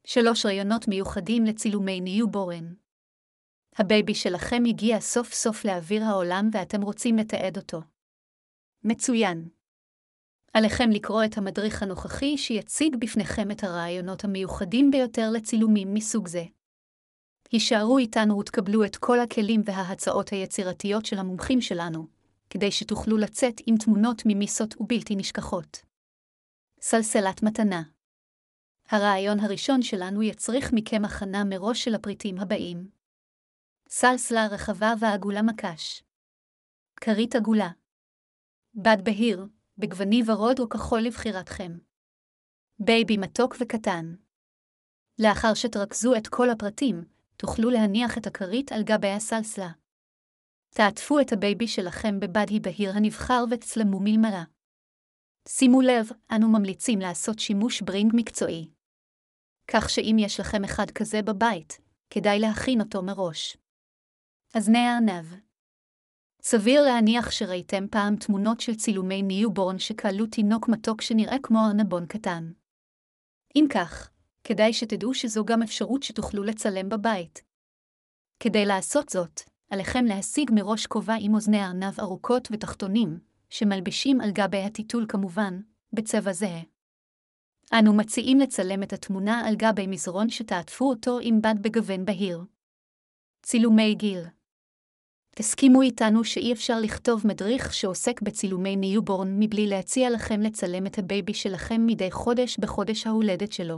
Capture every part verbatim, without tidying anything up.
שלוש רעיונות מיוחדים לצילומי ניובורן. הבייבי שלכם הגיע סוף סוף לאוויר העולם ואתם רוצים לתעד אותו. מצוין. עליכם לקרוא את המדריך הנוכחי שיציג בפניכם את הרעיונות המיוחדים ביותר לצילומים מסוג זה. הישארו איתנו ותקבלו את כל הכלים וההצעות היצירתיות של המומחים שלנו, כדי שתוכלו לצאת עם תמונות ממיסות ובלתי נשכחות. סלסלת מתנה. הרעיון הראשון שלנו יצריך מכם הכנה מראש של הפריטים הבאים. סלסלה רחבה ועגולה מקש. כרית עגולה. בד בהיר, בגווני ורוד או כחול לבחירתכם. בייבי מתוק וקטן. לאחר שתרכזו את כל הפרטים, תוכלו להניח את הכרית על גבי הסלסלה. תעטפו את הבייבי שלכם בבד בהיר הנבחר ותצלמו מלמעלה. שימו לב, אנו ממליצים לעשות שימוש ברינג מקצועי. כך שאם יש לכם אחד כזה בבית, כדאי להכין אותו מראש. אזני הארנב. סביר להניח שראיתם פעם תמונות של צילומי ניובורן שקלו תינוק מתוק שנראה כמו ארנבון קטן. אם כך, כדאי שתדעו שזו גם אפשרות שתוכלו לצלם בבית. כדי לעשות זאת, עליכם להשיג מראש כובע עם אוזני ארנב ארוכות ותחתונים, שמלבשים על גבי הטיטול כמובן, בצבע זהה. אנו מציעים לצלם את התמונה על גבי מזרון שתעטפו אותו עם בד בגוון בהיר. צילומי גיל. תסכימו איתנו שאי אפשר לכתוב מדריך שעוסק בצילומי ניובורן מבלי להציע לכם לצלם את הבייבי שלכם מדי חודש בחודש ההולדת שלו.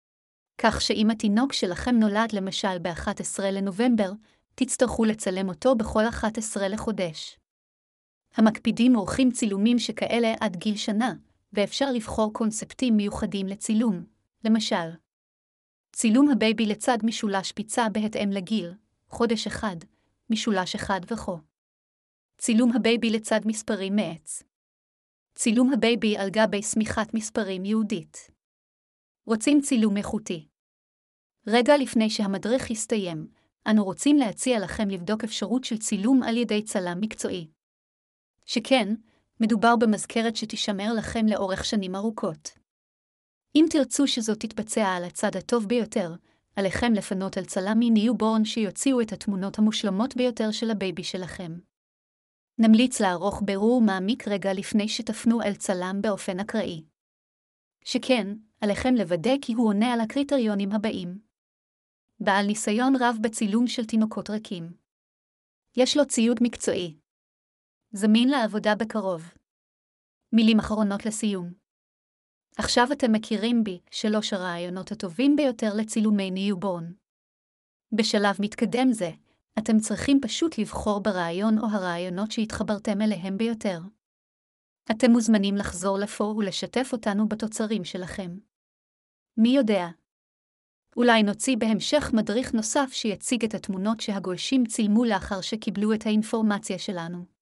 כך שאם התינוק שלכם נולד למשל ב-אחד עשר לנובמבר, תצטרכו לצלם אותו בכל אחד עשר לחודש. המקפידים עורכים צילומים שכאלה עד גיל שנה, ואפשר לבחור קונספטים מיוחדים לצילום, למשל. צילום הבייבי לצד משולש פיצה בהתאם לגיל, חודש אחד, משולש אחד וכו'. צילום הבייבי לצד מספרים מעץ. צילום הבייבי על גבי סמיכת מספרים יהודית. רוצים צילום איכותי. רגע לפני שהמדריך יסתיים, אנו רוצים להציע לכם לבדוק אפשרות של צילום על ידי צלם מקצועי. שכן, מדובר במזכרת שתשמר לכם לאורך שנים ארוכות. אם תרצו שזו תתבצע על הצד הטוב ביותר, עליכם לפנות על צלם מניובורן שיוציאו את התמונות המושלמות ביותר של הבייבי שלכם. נמליץ לערוך בירור מעמיק רגע לפני שתפנו אל צלם באופן אקראי. שכן, עליכם לוודא כי הוא עונה על הקריטריונים הבאים. בעל ניסיון רב בצילום של תינוקות רכים. יש לו ציוד מקצועי. זמין לעבודה בקרוב. מילים אחרונות לסיום. עכשיו אתם מכירים בי שלוש הרעיונות הטובים ביותר לצילומי ניובורן. בשלב מתקדם זה, אתם צריכים פשוט לבחור ברעיון או הרעיונות שהתחברתם אליהם ביותר. אתם מוזמנים לחזור לפה ולשתף אותנו בתוצרים שלכם. מי יודע? אולי נוציא בהמשך מדריך נוסף שיציג את התמונות שהגולשים צילמו לאחר שקיבלו את האינפורמציה שלנו.